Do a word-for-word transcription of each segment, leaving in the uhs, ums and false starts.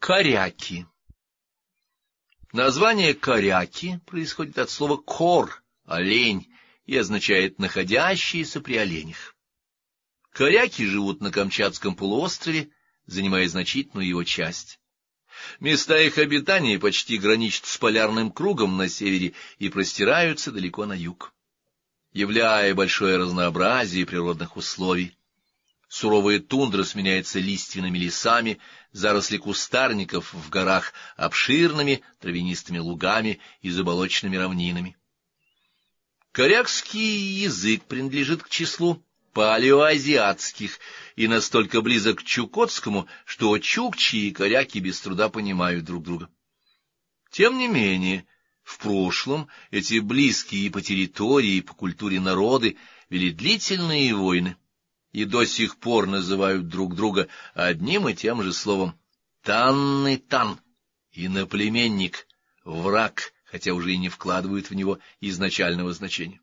Коряки. Название коряки происходит от слова «кор» — олень, и означает «находящиеся при оленях». Коряки живут на Камчатском полуострове, занимая значительную его часть. Места их обитания почти граничат с полярным кругом на севере и простираются далеко на юг, являя большое разнообразие природных условий. Суровая тундра сменяется лиственными лесами, заросли кустарников в горах обширными травянистыми лугами и заболоченными равнинами. Корякский язык принадлежит к числу палеоазиатских и настолько близок к чукотскому, что чукчи и коряки без труда понимают друг друга. Тем не менее, в прошлом эти близкие по территории и по культуре народы вели длительные войны и до сих пор называют друг друга одним и тем же словом «танны-тан», иноплеменник, враг, хотя уже и не вкладывают в него изначального значения.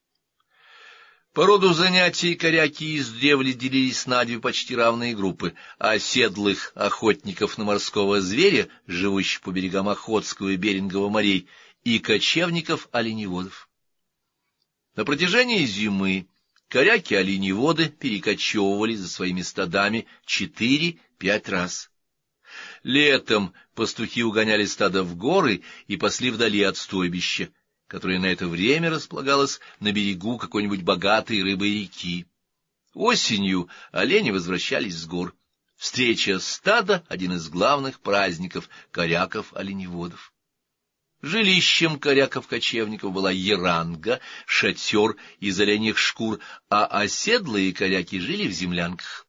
По роду занятий коряки издревле делились на две почти равные группы — оседлых охотников на морского зверя, живущих по берегам Охотского и Берингового морей, и кочевников-оленеводов. На протяжении зимы коряки-оленеводы перекочевывали за своими стадами четыре-пять раз. Летом пастухи угоняли стадо в горы и пасли вдали от стойбища, которое на это время располагалось на берегу какой-нибудь богатой рыбой реки. Осенью олени возвращались с гор. Встреча стада — один из главных праздников коряков-оленеводов. Жилищем коряков-кочевников была еранга, шатер из оленьих шкур, а оседлые коряки жили в землянках.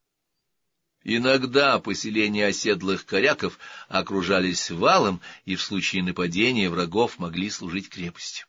Иногда поселения оседлых коряков окружались валом и в случае нападения врагов могли служить крепостью.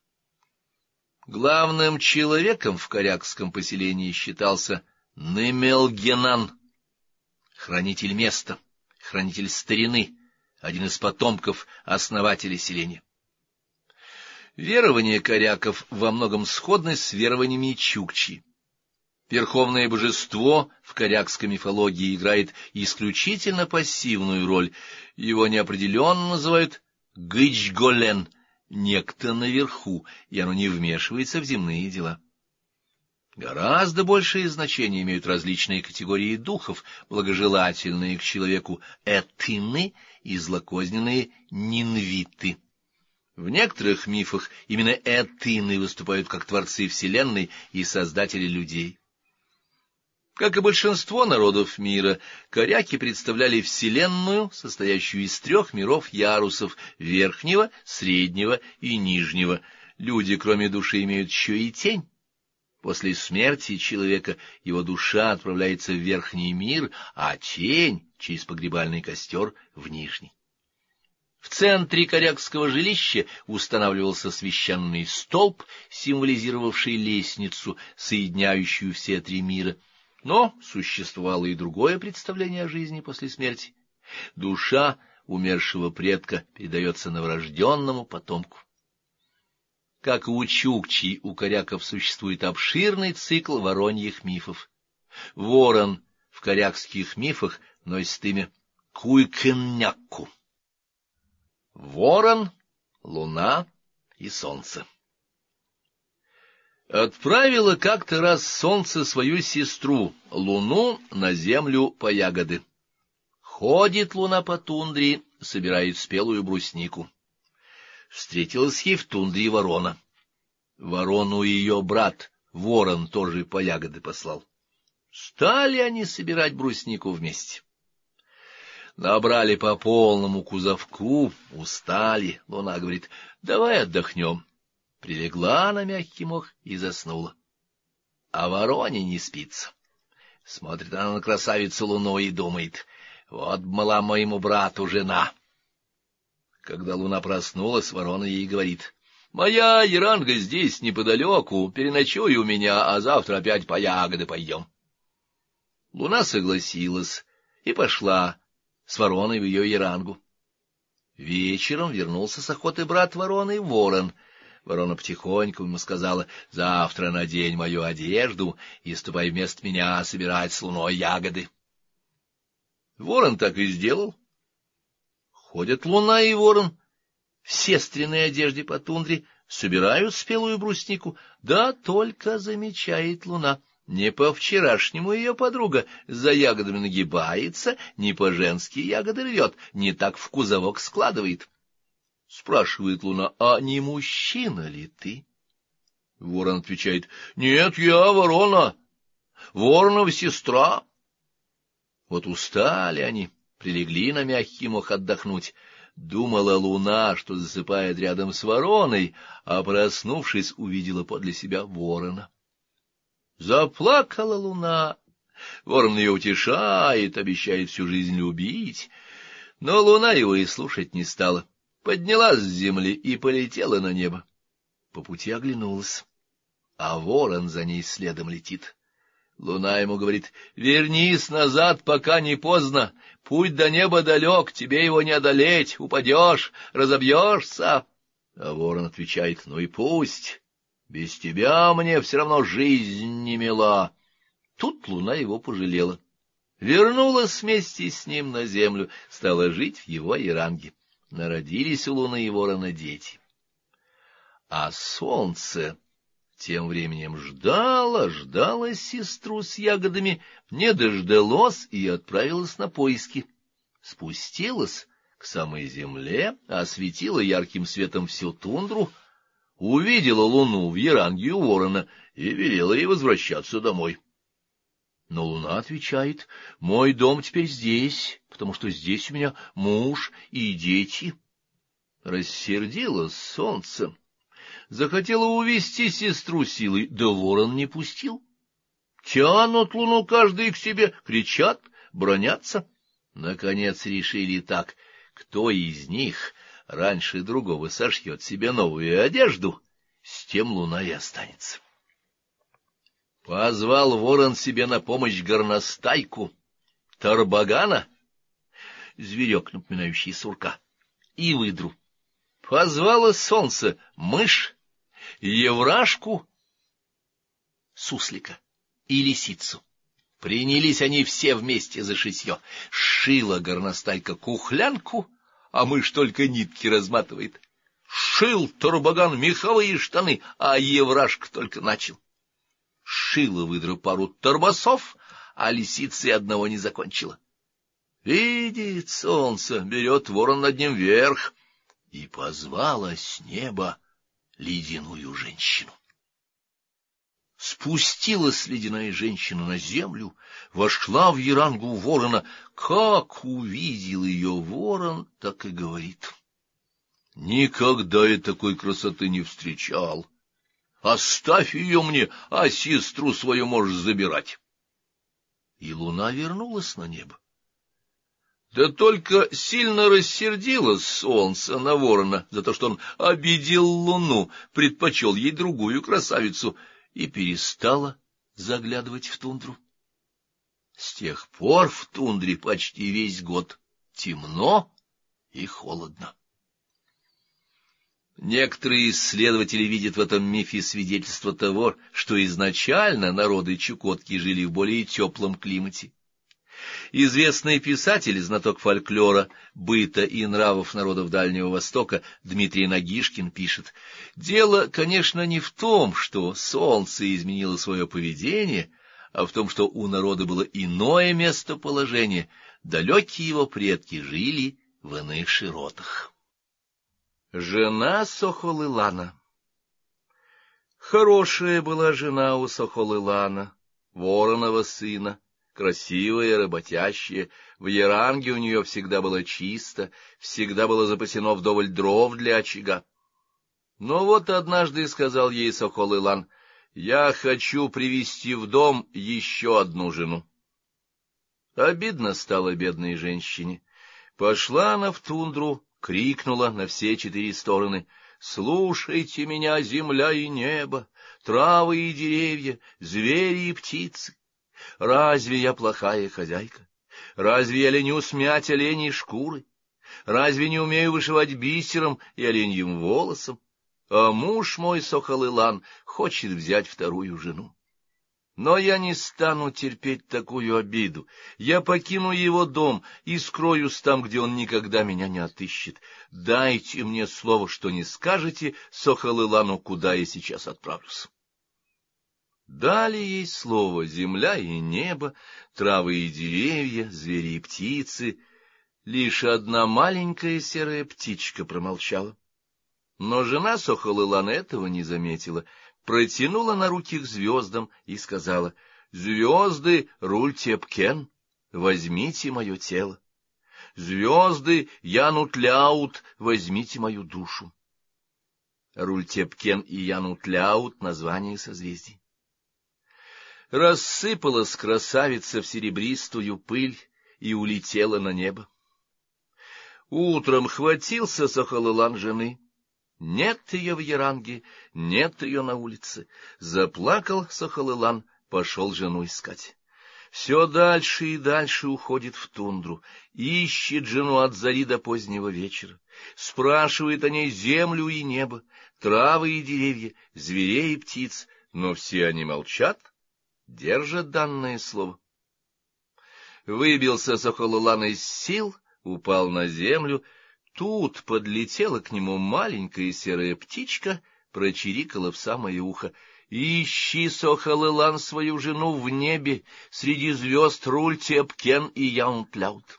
Главным человеком в корякском поселении считался Немелгенан, хранитель места, хранитель старины, один из потомков основателей селения. Верования коряков во многом сходны с верованиями чукчи. Верховное божество в корякской мифологии играет исключительно пассивную роль, его неопределенно называют Гычголен, некто наверху, и оно не вмешивается в земные дела. Гораздо большее значение имеют различные категории духов, благожелательные к человеку этыны и злокозненные нинвиты. В некоторых мифах именно этыны выступают как творцы вселенной и создатели людей. Как и большинство народов мира, коряки представляли вселенную, состоящую из трех миров-ярусов — верхнего, среднего и нижнего. Люди, кроме души, имеют еще и тень. После смерти человека его душа отправляется в верхний мир, а тень через погребальный костер — в нижний. В центре корякского жилища устанавливался священный столб, символизировавший лестницу, соединяющую все три мира. Но существовало и другое представление о жизни после смерти. Душа умершего предка передается новорожденному потомку. Как и у чукчи, у коряков существует обширный цикл вороньих мифов. Ворон в корякских мифах носит имя Куйкенняку. Ворон, луна и солнце. Отправило как-то раз солнце свою сестру, луну, на землю по ягоды. Ходит луна по тундре, собирает спелую бруснику. Встретилась ей в тундре ворона. Ворону ее брат, ворон, тоже по ягоды послал. Стали они собирать бруснику вместе. Набрали по полному кузовку, устали. Луна говорит: давай отдохнем. Прилегла на мягкий мох и заснула. А вороне не спится. Смотрит она на красавицу луну и думает: вот мала моему брату жена. Когда луна проснулась, ворона ей говорит: моя еранга здесь неподалеку, переночуй у меня, а завтра опять по ягоды пойдем. Луна согласилась и пошла с вороной в ее ерангу. Вечером вернулся с охоты брат вороны Ворон. Ворона потихоньку ему сказала: завтра надень мою одежду и ступай вместо меня собирать с луной ягоды. Ворон так и сделал. Ходят луна и ворон в сестриной одежде по тундре, собирают спелую бруснику, да только замечает луна. Не по-вчерашнему ее подруга за ягодами нагибается, не по-женски ягоды рвет, не так в кузовок складывает. Спрашивает луна: а не мужчина ли ты? Ворон отвечает: нет, я ворона, воронова сестра. Вот устали они, прилегли на мягкий мох отдохнуть. Думала луна, что засыпает рядом с вороной, а, проснувшись, увидела подле себя ворона. Заплакала луна, ворон ее утешает, обещает всю жизнь любить, но луна его и слушать не стала, поднялась с земли и полетела на небо. По пути оглянулась, а ворон за ней следом летит. Луна ему говорит: вернись назад, пока не поздно, путь до неба далек, тебе его не одолеть, упадешь, разобьешься. А ворон отвечает: ну и пусть, без тебя мне все равно жизнь не мила. Тут луна его пожалела, вернулась вместе с ним на землю, стала жить в его яранге. Народились у луны и ворона дети. А солнце тем временем ждало, ждало сестру с ягодами, не дождалось и отправилось на поиски. Спустилась к самой земле, осветила ярким светом всю тундру, увидела луну в яранге у ворона и велела ей возвращаться домой. Но луна отвечает: мой дом теперь здесь, потому что здесь у меня муж и дети. Рассердилось солнце, захотела увести сестру силой, да ворон не пустил. Тянут луну каждый к себе, кричат, бранятся. Наконец решили так: кто из них раньше другого сошьет себе новую одежду, с тем луна и останется. Позвал ворон себе на помощь горностайку, тарбагана, зверек, напоминающий сурка, и выдру. Позвало солнце мышь, еврашку, суслика и лисицу. Принялись они все вместе за шитье. Шила горностайка кухлянку, а мышь только нитки разматывает. Шил тарбаган меховые штаны, а еврашка только начал. Шила выдра пару торбасов, а лисица и одного не закончила. Видит солнце, берет ворон над ним вверх, и позвала с неба ледяную женщину. Спустилась ледяная женщина на землю, вошла в ярангу ворона. Как увидел ее ворон, так и говорит: никогда я такой красоты не встречал. Оставь ее мне, а сестру свою можешь забирать. И луна вернулась на небо. Да только сильно рассердилось солнце на ворона за то, что он обидел луну, предпочел ей другую красавицу, и перестала заглядывать в тундру. С тех пор в тундре почти весь год темно и холодно. Некоторые исследователи видят в этом мифе свидетельство того, что изначально народы Чукотки жили в более теплом климате. Известный писатель, знаток фольклора, быта и нравов народов Дальнего Востока Дмитрий Нагишкин пишет: дело, конечно, не в том, что солнце изменило свое поведение, а в том, что у народа было иное местоположение, далекие его предки жили в иных широтах. Жена Сохол-Илана. Хорошая была жена у Сохол-Илана, воронова сына, красивая, работящая, в яранге у нее всегда было чисто, всегда было запасено вдоволь дров для очага. Но вот однажды сказал ей Сохол-Илан: я хочу привести в дом еще одну жену. Обидно стало бедной женщине. Пошла она в тундру, крикнула на все четыре стороны: слушайте меня, земля и небо, травы и деревья, звери и птицы. Разве я плохая хозяйка? Разве я леню смять оленей шкуры? Разве не умею вышивать бисером и оленьим волосом? А муж мой, Сохол-Илан, хочет взять вторую жену. Но я не стану терпеть такую обиду. Я покину его дом и скроюсь там, где он никогда меня не отыщет. Дайте мне слово, что не скажете Сохалылану, куда я сейчас отправлюсь. Дали ей слово земля и небо, травы и деревья, звери и птицы. Лишь одна маленькая серая птичка промолчала. Но жена Сохалылана этого не заметила, протянула на руки к звездам и сказала: «Звезды Рультепкен, возьмите мое тело. Звезды Янутляут, возьмите мою душу». Рультепкен и Янутляут — названия созвездий. Рассыпалась красавица в серебристую пыль и улетела на небо. Утром хватился Сохалылан жены. Нет ее в Яранге, нет ее на улице. Заплакал Сохалылан, пошел жену искать. Все дальше и дальше уходит в тундру, ищет жену от зари до позднего вечера, спрашивает о ней землю и небо, травы и деревья, зверей и птиц, но все они молчат, держат данное слово. Выбился Сохалылан из сил, упал на землю. Тут подлетела к нему маленькая серая птичка, прочирикала в самое ухо: «Ищи, Сохалылан, свою жену в небе, среди звезд Рультепкен и Янутляут».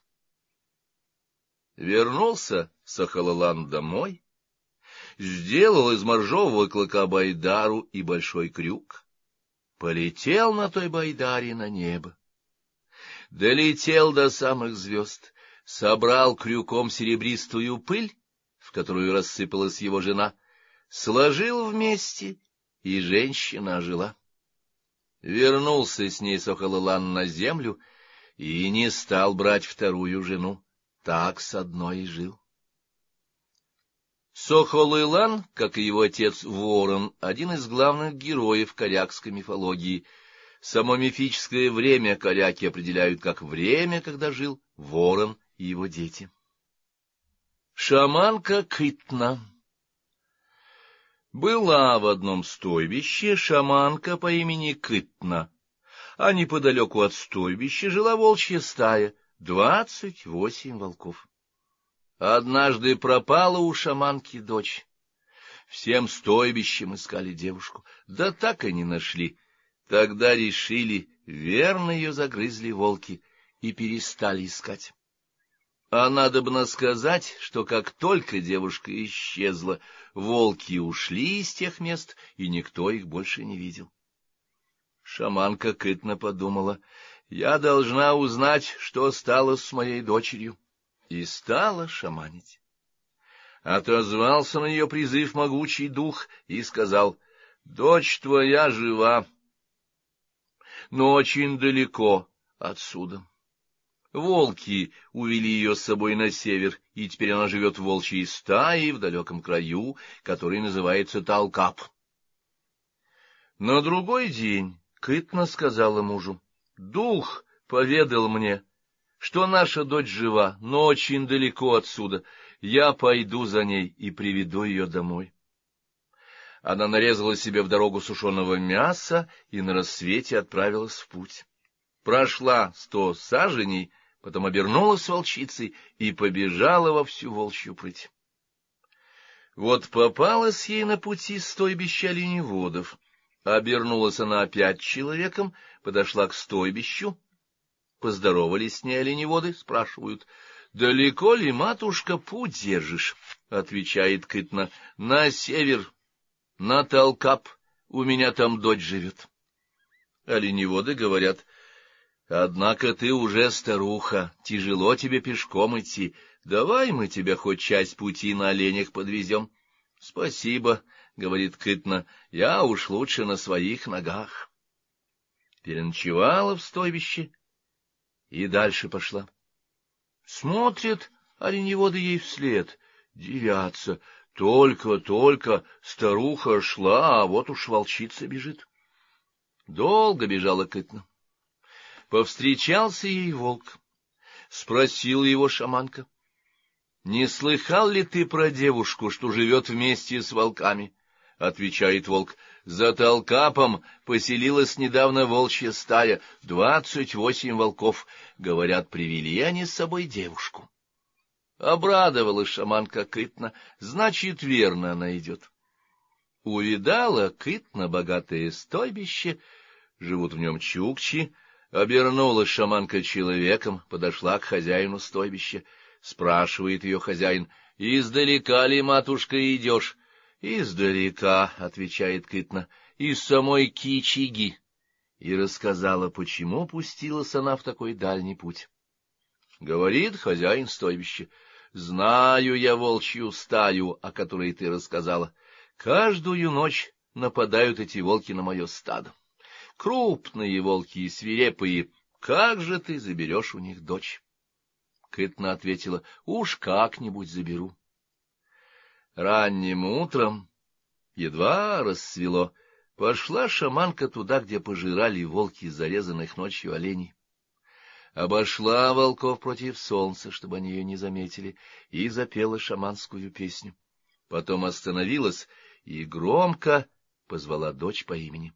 Вернулся Сохалылан домой, сделал из моржового клыка байдару и большой крюк, полетел на той байдаре на небо, долетел до самых звезд, собрал крюком серебристую пыль, в которую рассыпалась его жена, сложил вместе, и женщина ожила. Вернулся с ней Сохалылан на землю и не стал брать вторую жену, так с одной и жил. Сохалылан, как и его отец Ворон, один из главных героев корякской мифологии. Само мифическое время коряки определяют как время, когда жил Ворон и его дети. Шаманка Кытна. Была в одном стойбище шаманка по имени Кытна, а неподалеку от стойбища жила волчья стая, двадцать восемь волков. Однажды пропала у шаманки дочь. Всем стойбищем искали девушку, да так и не нашли. Тогда решили, верно ее загрызли волки, и перестали искать. А надобно сказать, что как только девушка исчезла, волки ушли из тех мест, и никто их больше не видел. Шаманка Кытна подумала: я должна узнать, что стало с моей дочерью, и стала шаманить. Отозвался на ее призыв могучий дух и сказал: дочь твоя жива, но очень далеко отсюда. Волки увели ее с собой на север, и теперь она живет в волчьей стае в далеком краю, который называется Талкап. На другой день Кытна сказала мужу: дух поведал мне, что наша дочь жива, но очень далеко отсюда. Я пойду за ней и приведу ее домой. Она нарезала себе в дорогу сушеного мяса и на рассвете отправилась в путь. Прошла сто саженей, потом обернулась волчицей и побежала во всю волчью прыть. Вот попалась ей на пути стойбище оленеводов. Обернулась она опять человеком, подошла к стойбищу. Поздоровались с ней оленеводы, спрашивают: далеко ли, матушка, путь держишь? Отвечает Кытна: на север, на Талкап, у меня там дочь живет. Оленеводы говорят: однако ты уже старуха, тяжело тебе пешком идти, давай мы тебя хоть часть пути на оленях подвезем. — Спасибо, — говорит Кытна, — я уж лучше на своих ногах. Переночевала в стойбище и дальше пошла. Смотрят оленеводы ей вслед, дивятся: только-только старуха шла, а вот уж волчица бежит. Долго бежала Кытна. Повстречался ей волк. Спросила его шаманка: не слыхал ли ты про девушку, что живет вместе с волками? — отвечает волк. — За Толкапом поселилась недавно волчья стая, двадцать восемь волков. Говорят, привели они с собой девушку. Обрадовалась шаманка Кытна, значит, верно она идет. Увидала Кытна богатое стойбище, живут в нем чукчи. Обернулась шаманка человеком, подошла к хозяину стойбища. Спрашивает ее хозяин: — Издалека ли, матушка, идешь? — Издалека, — отвечает Кытна, — из самой Кичиги. И рассказала, почему пустилась она в такой дальний путь. Говорит хозяин стойбища: — Знаю я волчью стаю, о которой ты рассказала. Каждую ночь нападают эти волки на мое стадо. Крупные волки и свирепые, как же ты заберешь у них дочь? Кытна ответила: — Уж как-нибудь заберу. Ранним утром, едва рассвело, пошла шаманка туда, где пожирали волки зарезанных ночью оленей. Обошла волков против солнца, чтобы они ее не заметили, и запела шаманскую песню. Потом остановилась и громко позвала дочь по имени.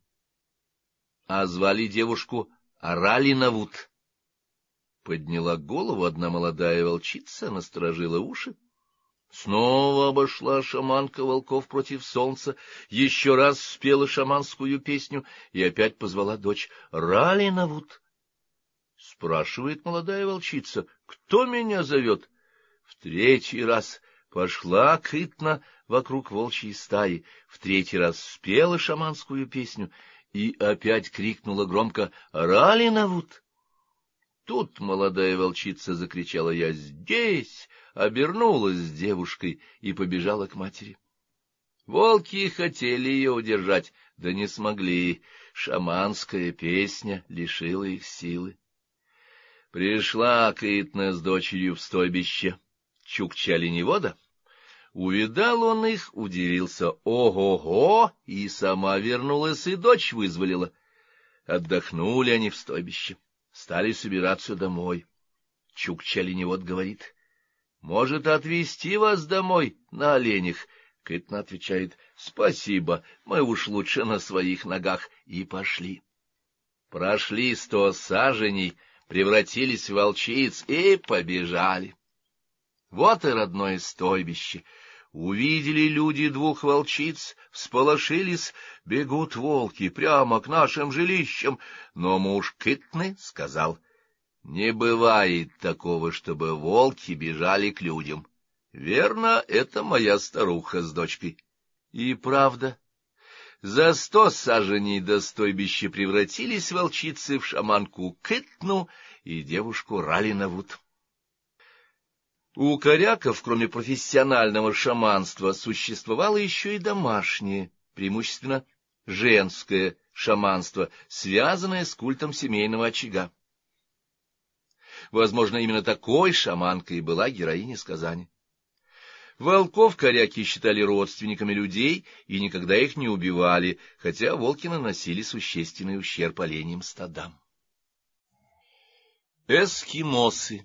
А звали девушку Аралинавут. Подняла голову одна молодая волчица, насторожила уши. Снова обошла шаманка волков против солнца, еще раз спела шаманскую песню и опять позвала дочь. Ралинавут. Спрашивает молодая волчица: — Кто меня зовет? В третий раз пошла Кытна вокруг волчьей стаи, в третий раз спела шаманскую песню и опять крикнула громко: — Ралинавут! Тут молодая волчица закричала: — Я здесь! Обернулась с девушкой и побежала к матери. Волки хотели ее удержать, да не смогли. Шаманская песня лишила их силы. Пришла Кытна с дочерью в стойбище чукча-оленевода. Увидал он их, удивился: ого-го! И сама вернулась, и дочь вызволила. Отдохнули они в стойбище, стали собираться домой. Чукча-оленевод говорит: — Может, отвезти вас домой на оленях? Кытна отвечает: — Спасибо, мы уж лучше на своих ногах. И пошли. Прошли сто саженей, превратились в волчиц и побежали. Вот и родное стойбище. Увидели люди двух волчиц, всполошились, бегут волки прямо к нашим жилищам. Но муж Кытны сказал: — Не бывает такого, чтобы волки бежали к людям. Верно, это моя старуха с дочкой. И правда, за сто саженей до стойбища превратились волчицы в шаманку Кытну и девушку Ралинавут. У коряков, кроме профессионального шаманства, существовало еще и домашнее, преимущественно женское шаманство, связанное с культом семейного очага. Возможно, именно такой шаманкой и была героиня сказания. Волков коряки считали родственниками людей и никогда их не убивали, хотя волки наносили существенный ущерб оленьим стадам. Эскимосы.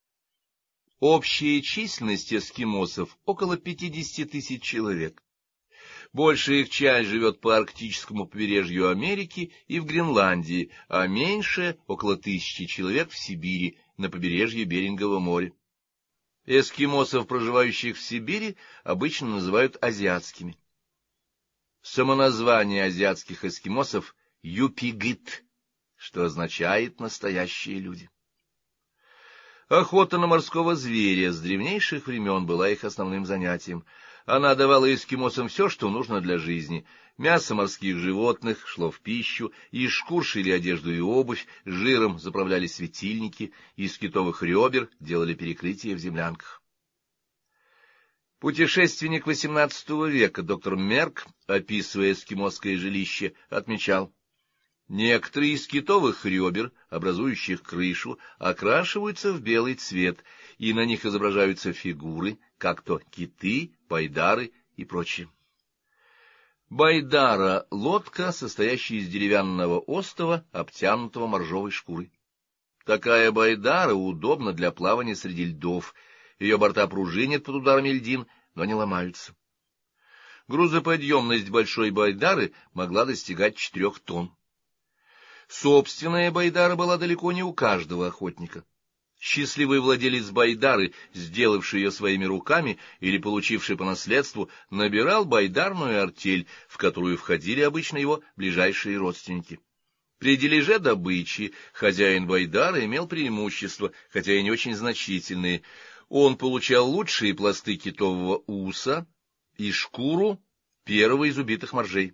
Общая численность эскимосов около пятидесяти тысяч человек. Большая их часть живет по арктическому побережью Америки и в Гренландии, а меньшая — около тысячи человек в Сибири, на побережье Берингового моря. Эскимосов, проживающих в Сибири, обычно называют азиатскими. Самоназвание азиатских эскимосов — юпигит, что означает «настоящие люди». Охота на морского зверя с древнейших времен была их основным занятием. Она давала эскимосам все, что нужно для жизни. Мясо морских животных шло в пищу, из шкур шили одежду и обувь, жиром заправляли светильники, из китовых ребер делали перекрытия в землянках. Путешественник восемнадцатого века доктор Мерк, описывая эскимосское жилище, отмечал: некоторые из китовых ребер, образующих крышу, окрашиваются в белый цвет, и на них изображаются фигуры, как то киты, байдары и прочее. Байдара — лодка, состоящая из деревянного остова, обтянутого моржовой шкурой. Такая байдара удобна для плавания среди льдов, ее борта пружинят под ударами льдин, но не ломаются. Грузоподъемность большой байдары могла достигать четырех тонн. Собственная байдара была далеко не у каждого охотника. Счастливый владелец байдары, сделавший ее своими руками или получивший по наследству, набирал байдарную артель, в которую входили обычно его ближайшие родственники. При дележе добычи хозяин байдары имел преимущества, хотя и не очень значительные. Он получал лучшие пласты китового уса и шкуру первого из убитых моржей.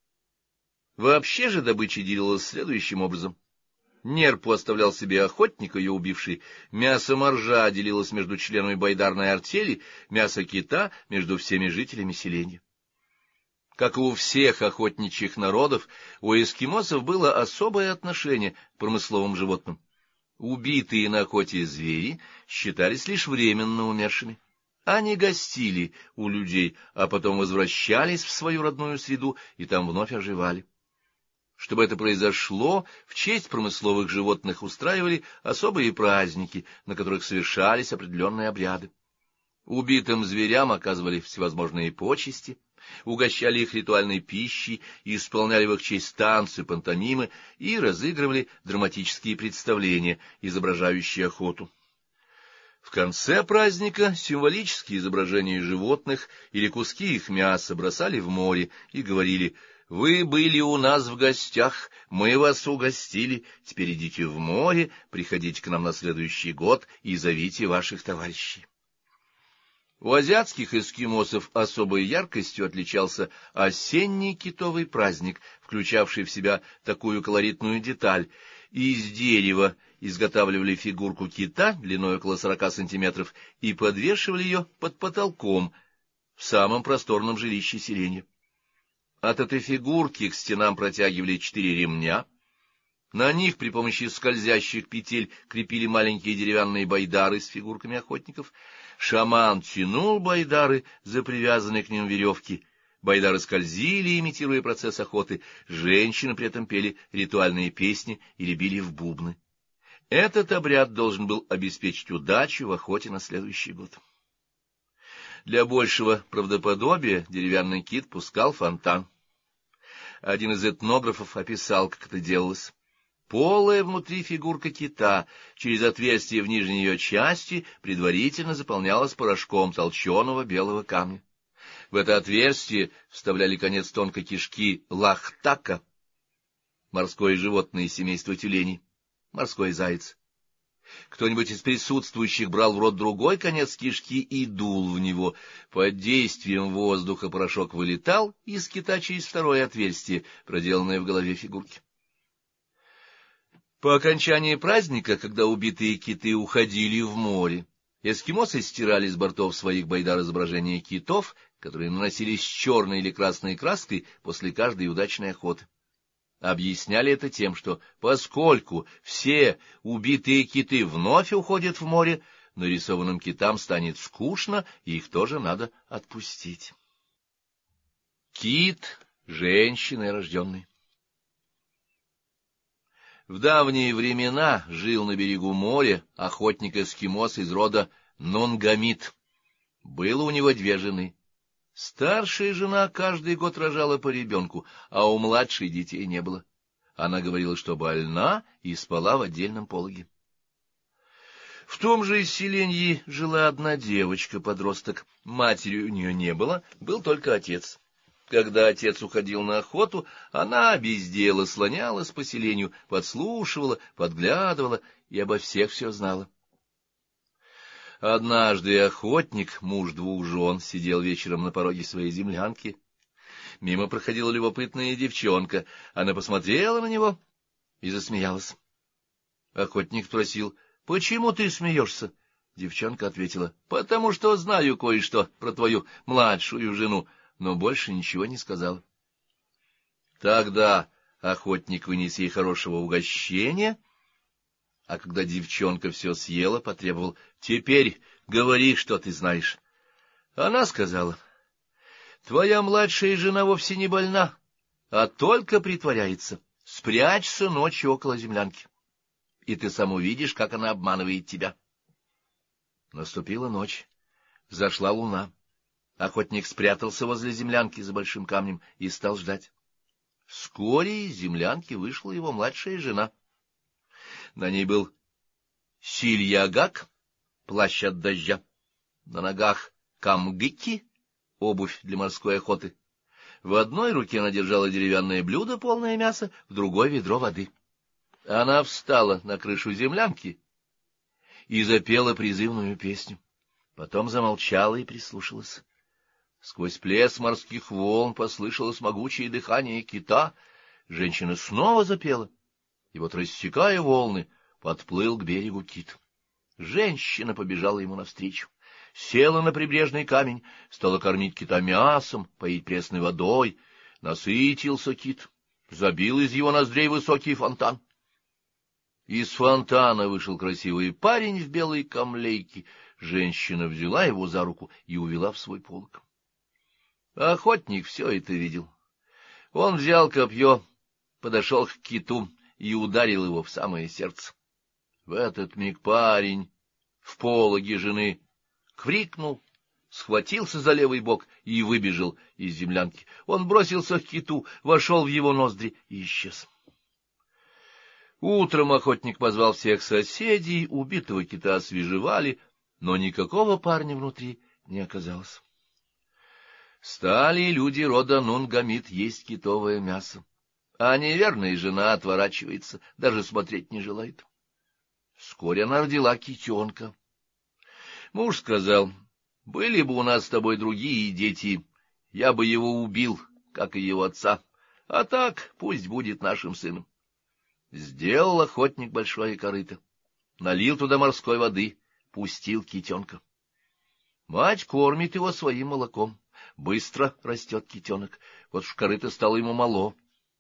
Вообще же добыча делилась следующим образом. Нерпу оставлял себе охотник, ее убивший, мясо моржа делилось между членами байдарной артели, мясо кита — между всеми жителями селения. Как и у всех охотничьих народов, у эскимосов было особое отношение к промысловым животным. Убитые на охоте звери считались лишь временно умершими. Они гостили у людей, а потом возвращались в свою родную среду и там вновь оживали. Чтобы это произошло, в честь промысловых животных устраивали особые праздники, на которых совершались определенные обряды. Убитым зверям оказывали всевозможные почести, угощали их ритуальной пищей, исполняли в их честь танцы, пантомимы и разыгрывали драматические представления, изображающие охоту. В конце праздника символические изображения животных или куски их мяса бросали в море и говорили: «Вы были у нас в гостях, мы вас угостили, теперь идите в море, приходите к нам на следующий год и зовите ваших товарищей». У азиатских эскимосов особой яркостью отличался осенний китовый праздник, включавший в себя такую колоритную деталь. Из дерева изготавливали фигурку кита длиной около сорока сантиметров и подвешивали ее под потолком в самом просторном жилище селения. От этой фигурки к стенам протягивали четыре ремня. На них при помощи скользящих петель крепили маленькие деревянные байдары с фигурками охотников. Шаман тянул байдары за привязанные к ним веревки. Байдары скользили, имитируя процесс охоты. Женщины при этом пели ритуальные песни или били в бубны. Этот обряд должен был обеспечить удачу в охоте на следующий год. Для большего правдоподобия деревянный кит пускал фонтан. Один из этнографов описал, как это делалось. Полая внутри фигурка кита через отверстие в нижней ее части предварительно заполнялась порошком толченого белого камня. В это отверстие вставляли конец тонкой кишки лахтака, морское животное из семейства тюленей, морской заяц. Кто-нибудь из присутствующих брал в рот другой конец кишки и дул в него. Под действием воздуха порошок вылетал из кита через второе отверстие, проделанное в голове фигурки. По окончании праздника, когда убитые киты уходили в море, эскимосы стирали с бортов своих байдар изображения китов, которые наносились черной или красной краской после каждой удачной охоты. Объясняли это тем, что поскольку все убитые киты вновь уходят в море, нарисованным китам станет скучно, и их тоже надо отпустить. Кит женщиной рожденной. В давние времена жил на берегу моря охотник-эскимос из рода Нонгамит. Было у него две жены. Старшая жена каждый год рожала по ребенку, а у младшей детей не было. Она говорила, что больна, и спала в отдельном пологе. В том же селении жила одна девочка-подросток. Матери у нее не было, был только отец. Когда отец уходил на охоту, она без дела слонялась по селению, подслушивала, подглядывала и обо всех все знала. Однажды охотник, муж двух жен, сидел вечером на пороге своей землянки. Мимо проходила любопытная девчонка. Она посмотрела на него и засмеялась. Охотник спросил: «Почему ты смеешься?» Девчонка ответила: «Потому что знаю кое-что про твою младшую жену», но больше ничего не сказала. Тогда охотник вынес ей хорошего угощения, а когда девчонка все съела, потребовал: «Теперь говори, что ты знаешь». Она сказала: «Твоя младшая жена вовсе не больна, а только притворяется. Спрячься ночью около землянки, и ты сам увидишь, как она обманывает тебя». Наступила ночь, взошла луна. Охотник спрятался возле землянки за большим камнем и стал ждать. Вскоре из землянки вышла его младшая жена. На ней был сильягак, плащ от дождя, на ногах камгыки, обувь для морской охоты. В одной руке она держала деревянное блюдо, полное мяса, в другой — ведро воды. Она встала на крышу землянки и запела призывную песню. Потом замолчала и прислушалась. Сквозь плеск морских волн послышалось могучее дыхание кита. Женщина снова запела, и вот, рассекая волны, подплыл к берегу кит. Женщина побежала ему навстречу, села на прибрежный камень, стала кормить кита мясом, поить пресной водой. Насытился кит, забил из его ноздрей высокий фонтан. Из фонтана вышел красивый парень в белой камлейке. Женщина взяла его за руку и увела в свой полог. Охотник все это видел. Он взял копье, подошел к киту и ударил его в самое сердце. В этот миг парень в пологе жены крикнул, схватился за левый бок и выбежал из землянки. Он бросился к киту, вошел в его ноздри и исчез. Утром охотник позвал всех соседей, убитого кита освежевали, но никакого парня внутри не оказалось. Стали люди рода Нунгамит есть китовое мясо, а неверная жена отворачивается, даже смотреть не желает. Вскоре она родила китенка. Муж сказал: «Были бы у нас с тобой другие дети, я бы его убил, как и его отца, а так пусть будет нашим сыном». Сделал охотник большое корыто, налил туда морской воды, пустил китенка. Мать кормит его своим молоком. Быстро растет китенок, вот уж корыто стало ему мало.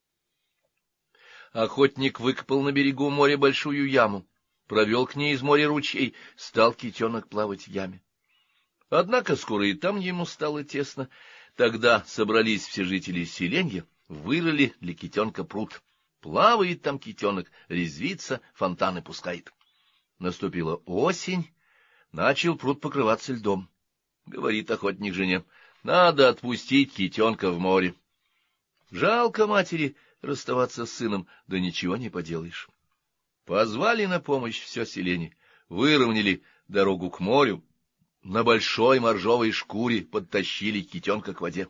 Охотник выкопал на берегу моря большую яму, провел к ней из моря ручей, стал китенок плавать в яме. Однако скоро и там ему стало тесно. Тогда собрались все жители селенья, вырыли для китенка пруд. Плавает там китенок, резвится, фонтаны пускает. Наступила осень, начал пруд покрываться льдом. Говорит охотник жене: «Надо отпустить китенка в море». Жалко матери расставаться с сыном, да ничего не поделаешь. Позвали на помощь все селение, выровняли дорогу к морю, на большой моржовой шкуре подтащили китенка к воде.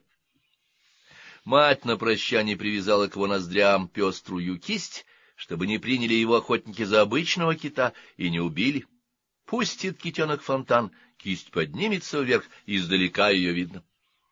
Мать на прощание привязала к его ноздрям пеструю кисть, чтобы не приняли его охотники за обычного кита и не убили. Пустит китенок фонтан, кисть поднимется вверх, издалека ее видно.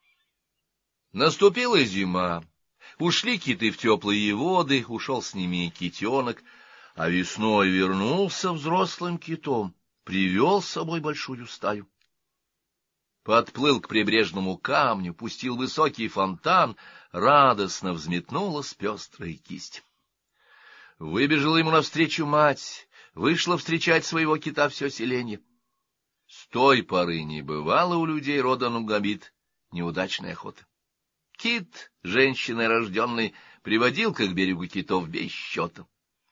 Наступила зима, ушли киты в теплые воды, ушел с ними и китенок, а весной вернулся взрослым китом, привел с собой большую стаю. Подплыл к прибрежному камню, пустил высокий фонтан, радостно взметнулась пестрая кисть. Выбежала ему навстречу мать, вышла встречать своего кита все селенье. С той поры не бывало у людей рода Нунгамит неудачной охоты. Кит, женщиной рожденной, приводил к берегу китов без счета.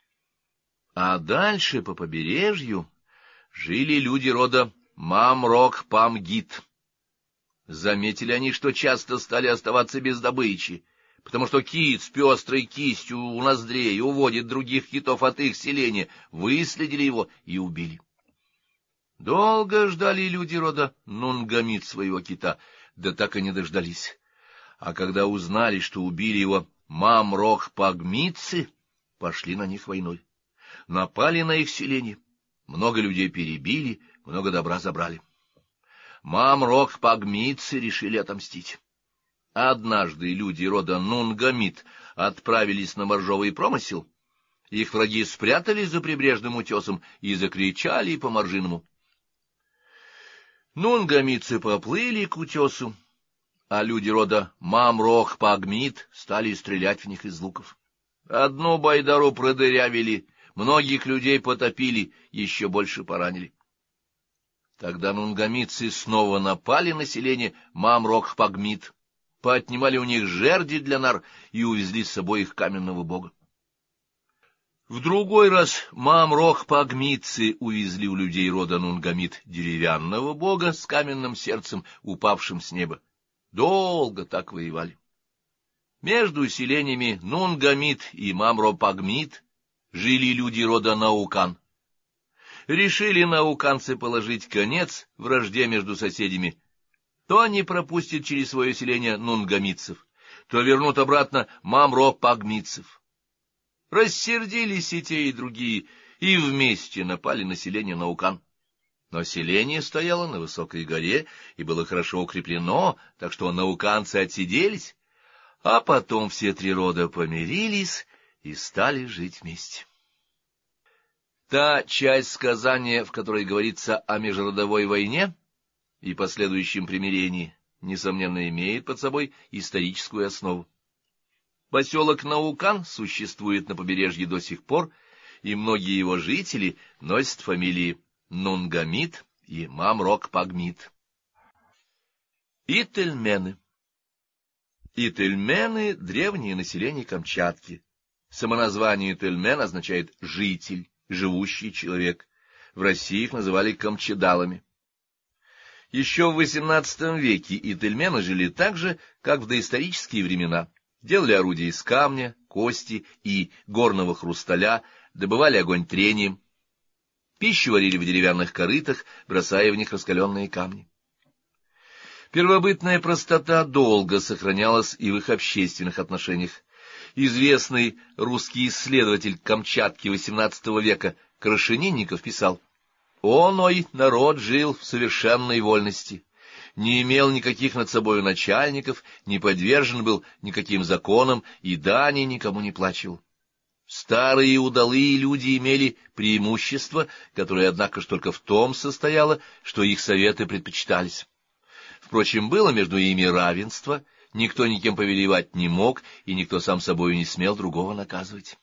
А дальше по побережью жили люди рода Мамрок-Памгит. Заметили они, что часто стали оставаться без добычи, потому что кит с пестрой кистью у ноздрей уводит других китов от их селения, выследили его и убили. Долго ждали люди рода Нунгамит своего кита, да так и не дождались. А когда узнали, что убили его мамрок-пагмитцы, пошли на них войной. Напали на их селение, много людей перебили, много добра забрали. Мамрок-пагмитцы решили отомстить. Однажды люди рода Нунгамит отправились на моржовый промысел. Их враги спрятались за прибрежным утесом и закричали по-моржиному. Нунгамитцы поплыли к утесу, а люди рода Мамрок-Пагмит стали стрелять в них из луков. Одну байдару продырявили, многих людей потопили, еще больше поранили. Тогда нунгамитцы снова напали на селение Мамрок-Пагмит, поотнимали у них жерди для нар и увезли с собой их каменного бога. В другой раз мамрок-пагмитцы увезли у людей рода Нунгамит деревянного бога с каменным сердцем, упавшим с неба, Долго так воевали. Между селениями Нунгамид и Мамропагмид жили люди рода Наукан. Решили науканцы положить конец вражде между соседями. То они пропустят через свое селение нунгамидцев, то вернут обратно мамропагмидцев. Рассердились и те, и другие, и вместе напали на селение Наукан. Но селение стояло на высокой горе и было хорошо укреплено, так что науканцы отсиделись, а потом все три рода помирились и стали жить вместе. Та часть сказания, в которой говорится о межродовой войне и последующем примирении, несомненно, имеет под собой историческую основу. Поселок Наукан существует на побережье до сих пор, и многие его жители носят фамилии Нунгамид и Мамрокпагмид. Ительмены. Ительмены — древнее население Камчатки. Самоназвание Ительмен означает «житель», «живущий человек». В России их называли камчедалами. Еще в восемнадцатом веке ительмены жили так же, как в доисторические времена. Делали орудия из камня, кости и горного хрусталя, добывали огонь трением. Пищу варили в деревянных корытах, бросая в них раскаленные камни. Первобытная простота долго сохранялась и в их общественных отношениях. Известный русский исследователь Камчатки восемнадцатого века Крашенинников писал: «Оной народ жил в совершенной вольности, не имел никаких над собою начальников, не подвержен был никаким законам и дани никому не плачивал. Старые и удалые люди имели преимущество, которое, однако ж, только в том состояло, что их советы предпочитались. Впрочем, было между ими равенство, никто никем повелевать не мог, и никто сам собою не смел другого наказывать».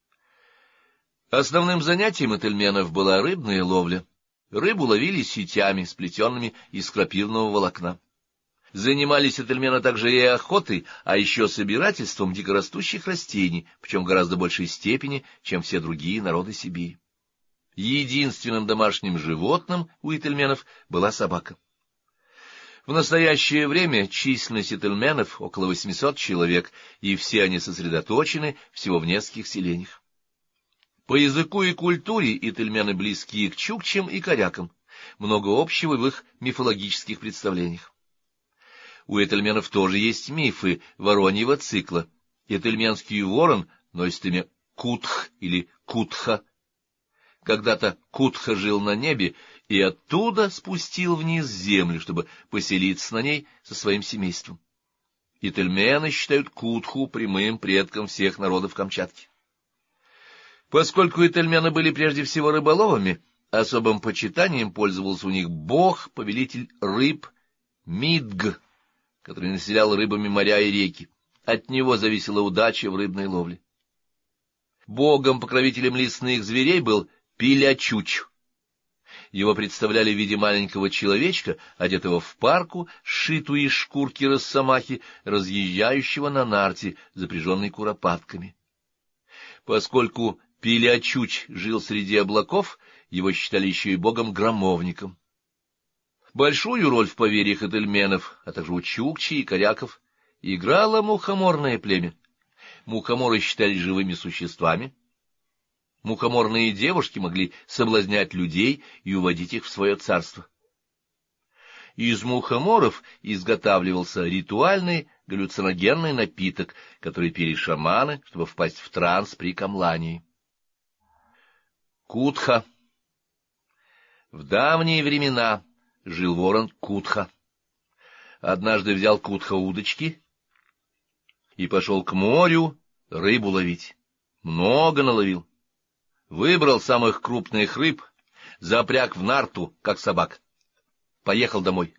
Основным занятием ительменов была рыбная ловля. Рыбу ловили сетями, сплетенными из крапивного волокна. Занимались ительмены также и охотой, а еще собирательством дикорастущих растений, причем в гораздо большей степени, чем все другие народы Сибири. Единственным домашним животным у ительменов была собака. В настоящее время численность ительменов около восьмисот человек, и все они сосредоточены всего в нескольких селениях. По языку и культуре ительмены близки к чукчам и корякам, много общего в их мифологических представлениях. У ительменов тоже есть мифы вороньего цикла. Ительменский ворон носит имя Кутх или Кутха. Когда-то Кутха жил на небе и оттуда спустил вниз землю, чтобы поселиться на ней со своим семейством. Ительмены считают Кутху прямым предком всех народов Камчатки. Поскольку ительмены были прежде всего рыболовами, особым почитанием пользовался у них бог, повелитель рыб Мидг, который населял рыбами моря и реки. От него зависела удача в рыбной ловле. Богом-покровителем лесных зверей был Пилячуч. Его представляли в виде маленького человечка, одетого в парку, сшитую из шкурки росомахи, разъезжающего на нарте, запряженной куропатками. Поскольку Пилячуч жил среди облаков, его считали еще и богом-громовником. Большую роль в поверьях ительменов, а также у чукчи и коряков, играло мухоморное племя. Мухоморы считались живыми существами. Мухоморные девушки могли соблазнять людей и уводить их в свое царство. Из мухоморов изготавливался ритуальный галлюциногенный напиток, который пили шаманы, чтобы впасть в транс при камлании. Кутха. В давние времена жил ворон Кутха. Однажды взял Кутха удочки и пошел к морю рыбу ловить. Много наловил. Выбрал самых крупных рыб, запряг в нарту, как собак. Поехал домой.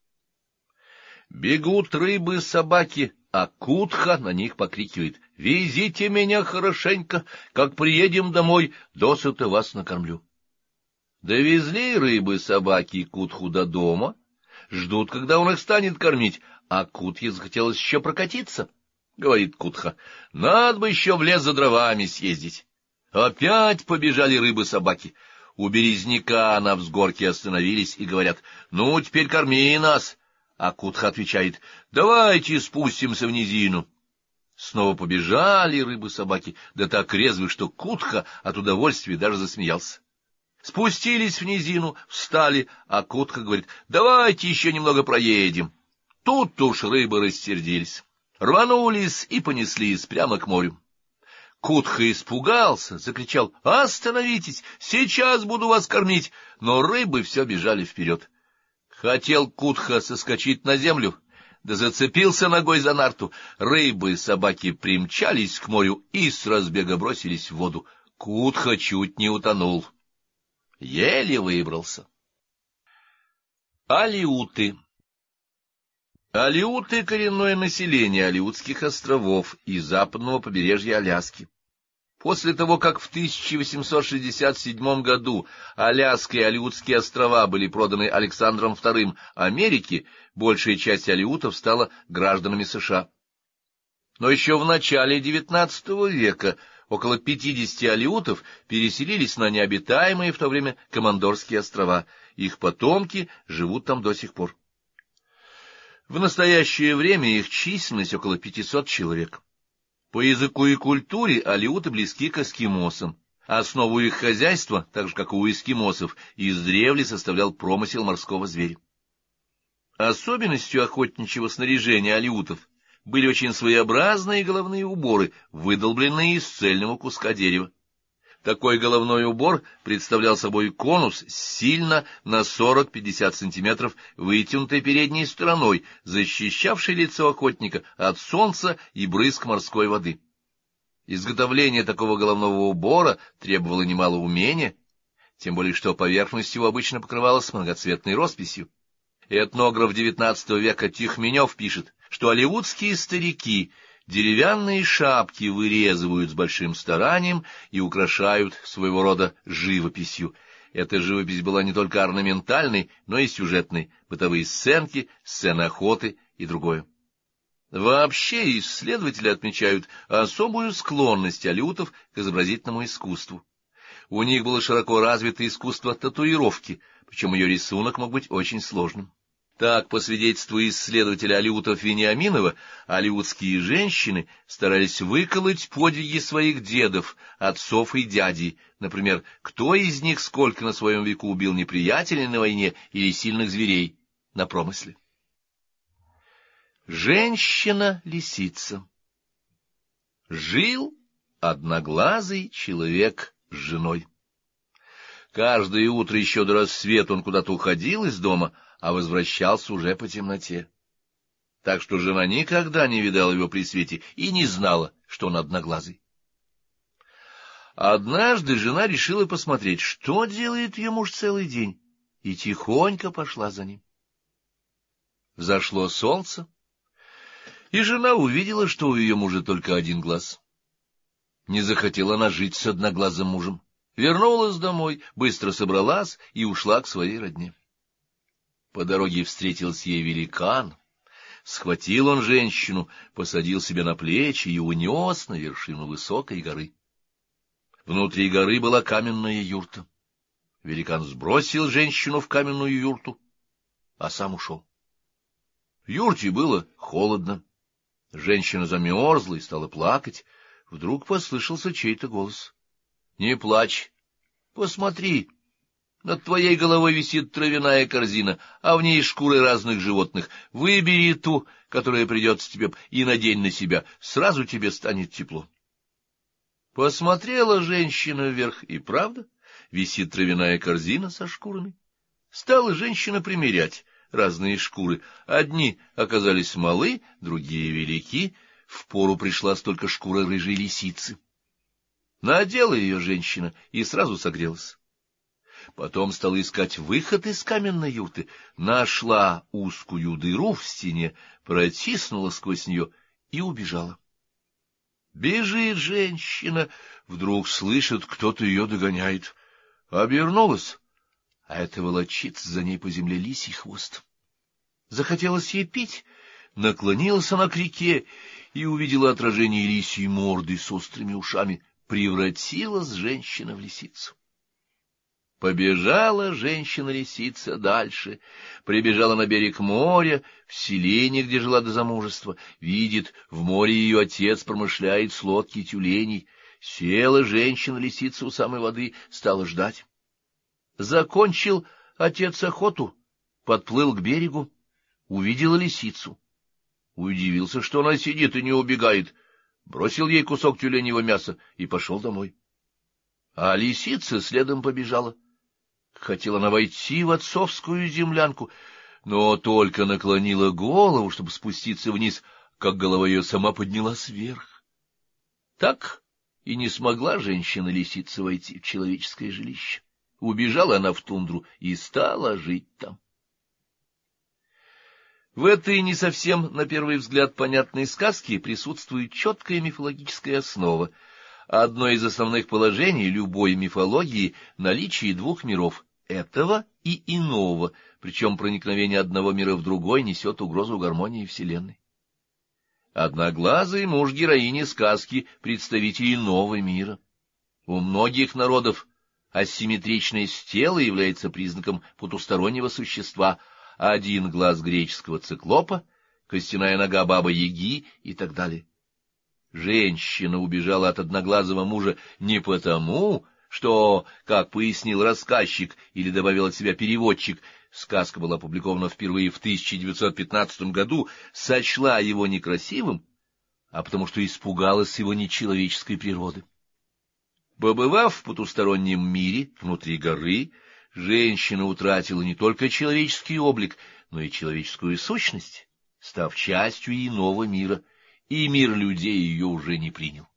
Бегут рыбы-собаки, а Кутха на них покрикивает: «Везите меня хорошенько, как приедем домой, досыта вас накормлю». Довезли рыбы-собаки Кутху до дома, ждут, когда он их станет кормить, а Кутхе захотелось еще прокатиться. Говорит Кутха: «Надо бы еще в лес за дровами съездить». Опять побежали рыбы-собаки. У березняка на взгорке остановились и говорят: «Ну, теперь корми нас». А Кутха отвечает: «Давайте спустимся в низину». Снова побежали рыбы-собаки, да так резво, что Кутха от удовольствия даже засмеялся. Спустились в низину, встали, а Кутха говорит: «Давайте еще немного проедем». Тут уж рыбы рассердились, рванулись и понеслись прямо к морю. Кутха испугался, закричал: «Остановитесь, сейчас буду вас кормить!» Но рыбы все бежали вперед. Хотел Кутха соскочить на землю, да зацепился ногой за нарту. Рыбы-собаки примчались к морю и с разбега бросились в воду. Кутха чуть не утонул. Еле выбрался. Алеуты. Алеуты — коренное население Алеутских островов и западного побережья Аляски. После того, как в тысяча восемьсот шестьдесят седьмом году Аляска и Алеутские острова были проданы Александром вторым Америке, большая часть алеутов стала гражданами США. Но еще в начале девятнадцатого века около пятидесяти алеутов переселились на необитаемые в то время Командорские острова. Их потомки живут там до сих пор. В настоящее время их численность около пятисот человек. По языку и культуре алеуты близки к эскимосам. Основу их хозяйства, так же как и у эскимосов, издревле составлял промысел морского зверя. Особенностью охотничьего снаряжения алеутов были очень своеобразные головные уборы, выдолбленные из цельного куска дерева. Такой головной убор представлял собой конус с сильно на сорок-пятьдесят сантиметров вытянутой передней стороной, защищавший лицо охотника от солнца и брызг морской воды. Изготовление такого головного убора требовало немало умения, тем более что поверхность его обычно покрывалась многоцветной росписью. Этнограф девятнадцатого века Тихменев пишет, что алеутские старики деревянные шапки вырезывают с большим старанием и украшают своего рода живописью. Эта живопись была не только орнаментальной, но и сюжетной, бытовые сценки, сцены охоты и другое. Вообще исследователи отмечают особую склонность алеутов к изобразительному искусству. У них было широко развито искусство татуировки, причем ее рисунок мог быть очень сложным. Так, по свидетельству исследователя алеутов Вениаминова, алеутские женщины старались выколоть подвиги своих дедов, отцов и дядей, например, кто из них сколько на своем веку убил неприятелей на войне или сильных зверей на промысле. Женщина-лисица. Жил одноглазый человек с женой. Каждое утро еще до рассвета он куда-то уходил из дома, а возвращался уже по темноте. Так что жена никогда не видала его при свете и не знала, что он одноглазый. Однажды жена решила посмотреть, что делает ее муж целый день, и тихонько пошла за ним. Взошло солнце, и жена увидела, что у ее мужа только один глаз. Не захотела она жить с одноглазым мужем. Вернулась домой, быстро собралась и ушла к своей родне. По дороге встретился ей великан. Схватил он женщину, посадил себе на плечи и унес на вершину высокой горы. Внутри горы была каменная юрта. Великан сбросил женщину в каменную юрту, а сам ушел. В юрте было холодно. Женщина замерзла и стала плакать. Вдруг послышался чей-то голос. — Не плачь, посмотри. Над твоей головой висит травяная корзина, а в ней шкуры разных животных. Выбери ту, которая придется тебе, и надень на себя. Сразу тебе станет тепло. Посмотрела женщина вверх, и правда, висит травяная корзина со шкурами. Стала женщина примерять разные шкуры. Одни оказались малы, другие велики. Впору пришлась только шкура рыжей лисицы. Надела ее женщина и сразу согрелась. Потом стала искать выход из каменной юрты, нашла узкую дыру в стене, протиснула сквозь нее и убежала. Бежит женщина, вдруг слышит, кто-то ее догоняет. Обернулась, а это волочится за ней по земле лисий хвост. Захотелось ей пить, наклонилась она к реке и увидела отражение лисьей морды с острыми ушами. Превратилась женщина в лисицу. Побежала женщина-лисица дальше, прибежала на берег моря, в селение, где жила до замужества, видит, в море ее отец промышляет с лодки тюленей. Села женщина-лисица у самой воды, стала ждать. Закончил отец охоту, подплыл к берегу, увидела лисицу. Удивился, что она сидит и не убегает, бросил ей кусок тюленевого мяса и пошел домой. А лисица следом побежала. Хотела она войти в отцовскую землянку, но только наклонила голову, чтобы спуститься вниз, как голова ее сама поднялась вверх. Так и не смогла женщина-лисица войти в человеческое жилище. Убежала она в тундру и стала жить там. В этой не совсем, на первый взгляд, понятной сказке присутствует четкая мифологическая основа. Одно из основных положений любой мифологии — наличие двух миров — этого и иного, причем проникновение одного мира в другой несет угрозу гармонии Вселенной. Одноглазый муж героини сказки — представитель иного мира. У многих народов асимметричность тела является признаком потустороннего существа, один глаз греческого циклопа, костяная нога бабы-яги и так далее. Женщина убежала от одноглазого мужа не потому, что, как пояснил рассказчик или добавил от себя переводчик, сказка была опубликована впервые в тысяча девятьсот пятнадцатом году, сочла его некрасивым, а потому что испугалась его нечеловеческой природы. Побывав в потустороннем мире, внутри горы, женщина утратила не только человеческий облик, но и человеческую сущность, став частью иного мира, и мир людей ее уже не принял.